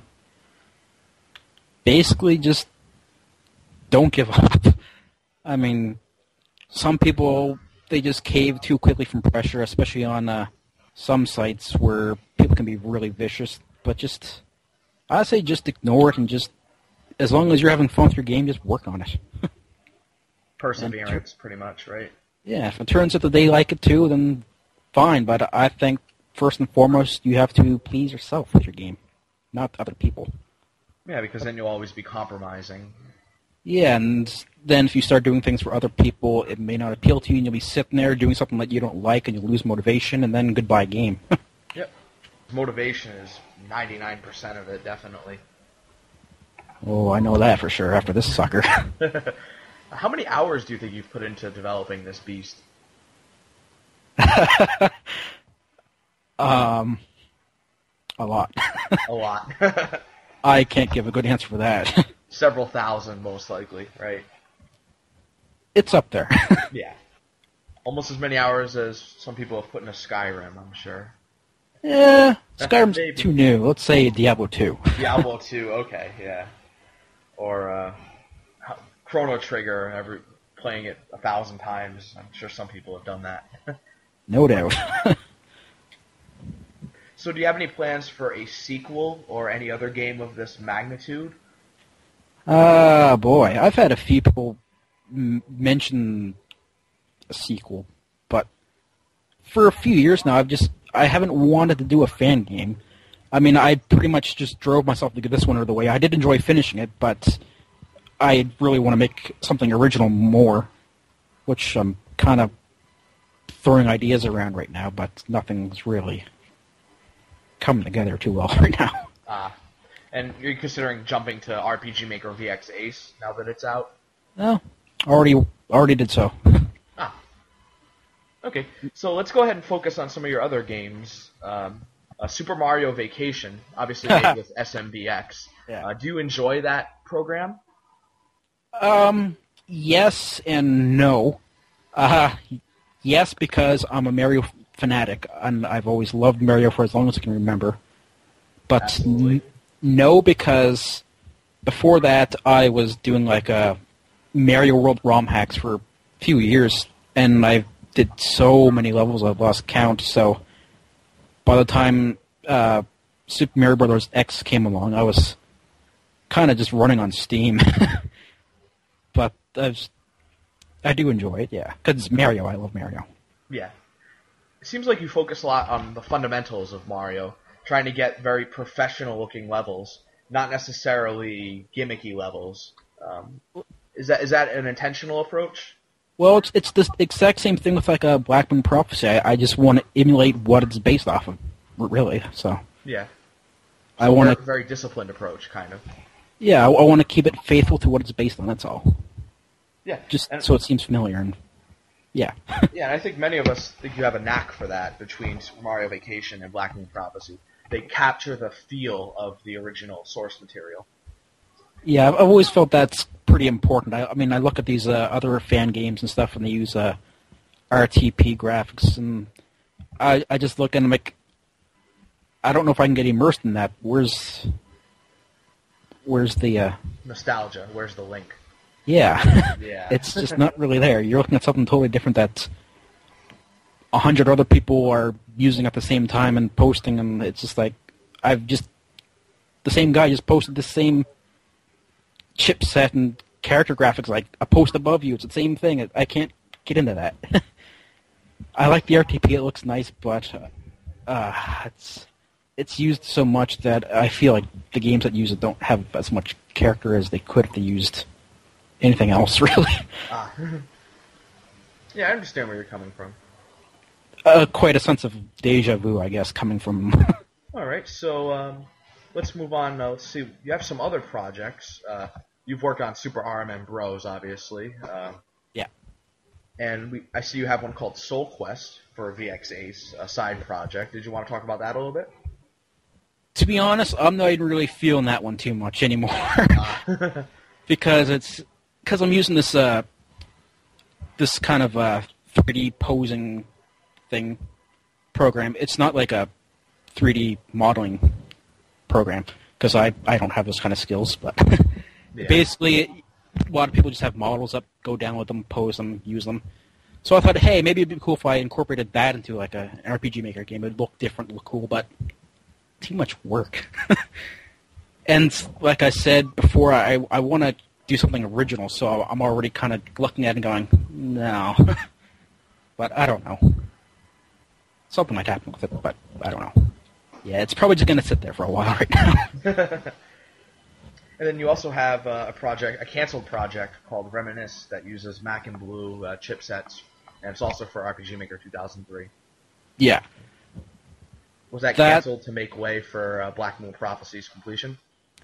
basically just don't give up. I mean, some people, they just cave too quickly from pressure, especially on uh, some sites where people can be really vicious, but just, I say just ignore it and just, as long as you're having fun with your game, just work on it. Perseverance, pretty much, right? Yeah, if it turns out that they like it too, then fine, but I think first and foremost, you have to please yourself with your game, not other people. Yeah, because then you'll always be compromising. Yeah, and then if you start doing things for other people, it may not appeal to you, and you'll be sitting there doing something that you don't like, and you'll lose motivation, and then goodbye game. Yep. Motivation is ninety-nine percent of it, definitely. Oh, I know that for sure after this sucker. How many hours do you think you've put into developing this beast? um, a lot. A lot. I can't give a good answer for that. Several thousand, most likely, right? It's up there. Yeah. Almost as many hours as some people have put into Skyrim, I'm sure. Yeah, Skyrim's Maybe. too new. Let's say Diablo two. Diablo two, okay, yeah. Or uh, Chrono Trigger, every, playing it a thousand times. I'm sure some people have done that. No doubt. So do you have any plans for a sequel or any other game of this magnitude? Ah, boy. I've had a few people m- mention a sequel, but for a few years now, I've just I haven't wanted to do a fan game. I mean, I pretty much just drove myself to get this one out of the way. I did enjoy finishing it, but I really want to make something original more, which I'm kind of throwing ideas around right now, but nothing's really coming together too well right now. Ah. And you're considering jumping to R P G Maker V X Ace now that it's out? No, already already did so. Ah. Okay, so let's go ahead and focus on some of your other games. Um, uh, Super Mario Vacation, obviously made with S M B X. Yeah. Uh, do you enjoy that program? Um, yes and no. Uh, yes, because I'm a Mario fanatic, and I've always loved Mario for as long as I can remember. But n- no, because before that, I was doing like a Mario World ROM hacks for a few years, and I did so many levels I've lost count. So by the time uh, Super Mario Bros. X came along, I was kind of just running on Steam. But I, was, I do enjoy it, yeah, because it's Mario. I love Mario. Yeah. It seems like you focus a lot on the fundamentals of Mario, trying to get very professional-looking levels, not necessarily gimmicky levels. Um, is that is that an intentional approach? Well, it's it's the exact same thing with like a Black Moon Prophecy. I, I just want to emulate what it's based off of, really. So yeah, so I want a very disciplined approach, kind of. Yeah, I, I want to keep it faithful to what it's based on. That's all. Yeah, just and, so it seems familiar and yeah. Yeah, and I think many of us think you have a knack for that between Super Mario Vacation and Black Moon Prophecy. They capture the feel of the original source material. Yeah, I've always felt that's pretty important. I, I mean, I look at these uh, other fan games and stuff, and they use uh, R T P graphics, and I I just look and I'm like, I don't know if I can get immersed in that. Where's where's the uh... nostalgia? Where's the link? Yeah, yeah. It's just not really there. You're looking at something totally different that a hundred other people are using at the same time and posting, and it's just like I've just the same guy just posted the same chipset and character graphics like a post above you. It's the same thing. I can't get into that. I like the R T P. It looks nice, but uh, it's it's used so much that I feel like the games that use it don't have as much character as they could if they used anything else, really. Ah. Yeah, I understand where you're coming from. Uh, quite a sense of deja vu, I guess, coming from... All right, so um, let's move on. Uh, let's see. You have some other projects. Uh, you've worked on Super R M N Bros, obviously. Um, yeah. And we, I see you have one called Soul Quest for V X Ace, a side project. Did you want to talk about that a little bit? To be honest, I'm not even really feeling that one too much anymore. uh. Because it's... Because I'm using this uh, this kind of uh, three D posing thing program. It's not like a three D modeling program because I, I don't have those kind of skills. But yeah. Basically, a lot of people just have models up, go download them, pose them, use them. So I thought, hey, maybe it'd be cool if I incorporated that into like a, an R P G Maker game. It'd look different, look cool, but too much work. And like I said before, I I want to do something original, so I'm already kind of looking at it and going, no. But I don't know. Something might happen with it, but I don't know. Yeah, it's probably just going to sit there for a while right now. And then you also have uh, a project, a canceled project called Reminisce that uses Mac and Blue uh, chipsets, and it's also for R P G Maker two thousand three. Yeah. Was that, that canceled to make way for uh, Black Moon Prophecy's completion?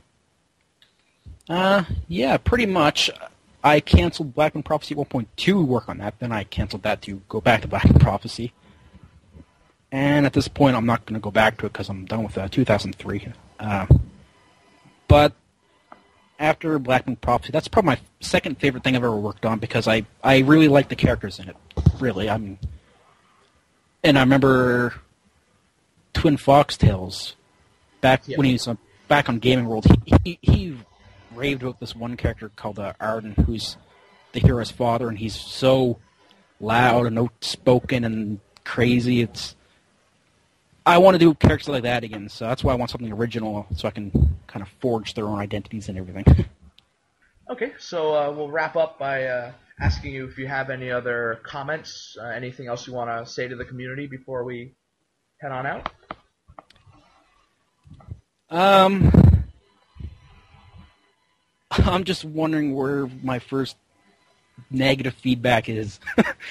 Uh, yeah, pretty much. I canceled Black Moon Prophecy one point two to work on that, then I canceled that to go back to Black Moon Prophecy. And at this point, I'm not going to go back to it because I'm done with uh, two thousand three. Uh, but after Black Moon Prophecy, that's probably my second favorite thing I've ever worked on because I, I really like the characters in it. Really, I'm. And I remember Twin Fox Tales back yeah. when he was uh, back on Gaming World. He, he, he raved about this one character called uh, Arden, who's the hero's father, and he's so loud and outspoken and crazy. It's I want to do characters like that again, so that's why I want something original, so I can kind of forge their own identities and everything. Okay, so uh, we'll wrap up by uh, asking you if you have any other comments, uh, anything else you want to say to the community before we head on out. Um. I'm just wondering where my first negative feedback is.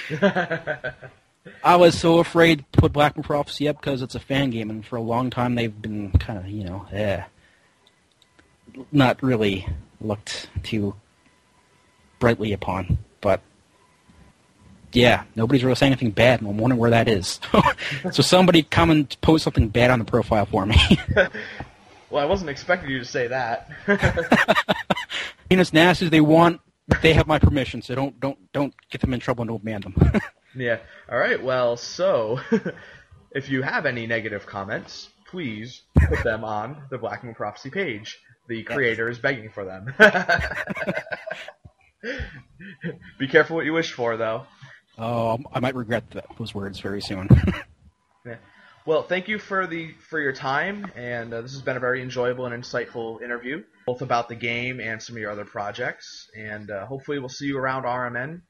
I was so afraid to put Black Moon Prophecy up because it's a fan game, and for a long time they've been kind of, you know, eh, not really looked too brightly upon. But, yeah, nobody's really saying anything bad, and I'm wondering where that is. So somebody come and post something bad on the profile for me. Well, I wasn't expecting you to say that. And as nasty as they want, they have my permission, so don't don't don't get them in trouble and don't ban them. Yeah. All right. Well, so if you have any negative comments, please put them on the Black Moon Prophecy page. The creator yes. is begging for them. Be careful what you wish for, though. Oh, I might regret that, those words very soon. Yeah. Well, thank you for the for your time, and uh, this has been a very enjoyable and insightful interview, both about the game and some of your other projects. And uh, hopefully, we'll see you around R M N